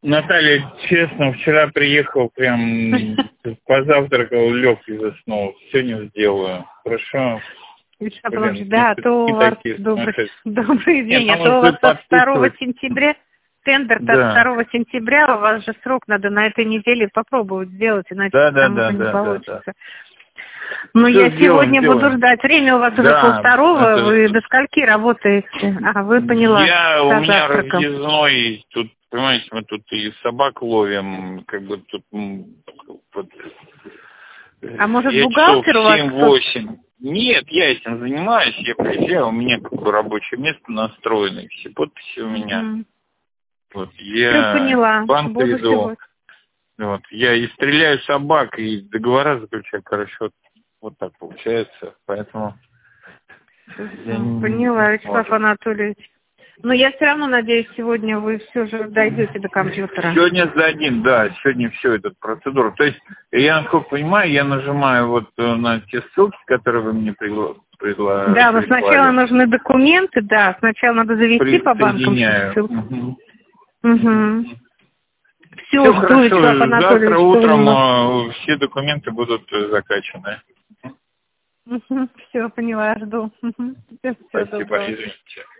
Наталья, честно, вчера приехал, прям позавтракал, лег и заснул. Сегодня сделаю. Хорошо? Вячеслав Павлович, да, а то у вас добрый день, а то у вас от 2 сентября, тендер от 2 сентября, у вас же срок, надо на этой неделе попробовать сделать, иначе не получится. Ну, я сегодня буду ждать. Время у вас уже 1:30, вы до скольки работаете? Вы поняла. У меня разъездной, тут, понимаете, мы тут и собак ловим, как бы тут... Вот, а может, бухгалтер у вас? 7-8. Нет, я этим занимаюсь, я приезжаю, у меня как бы рабочее место настроено, все подписи у меня. Вот, я поняла. банк веду. Вот, я и стреляю собак, и договора заключаю, короче, вот так получается, поэтому... Поняла, Вячеслав Анатольевич. Но я все равно надеюсь, сегодня вы все же дойдете до компьютера. Сегодня сдадим, да, сегодня все эта процедура. То есть, я, насколько понимаю, я нажимаю вот на те ссылки, которые вы мне предлагали. Да, но сначала нужны документы, да, сначала надо завести по банкам ссылку. Все, жду, Вячеслав Анатольевич. Завтра утром все документы будут закачаны. Все, поняла, жду. Спасибо, извините.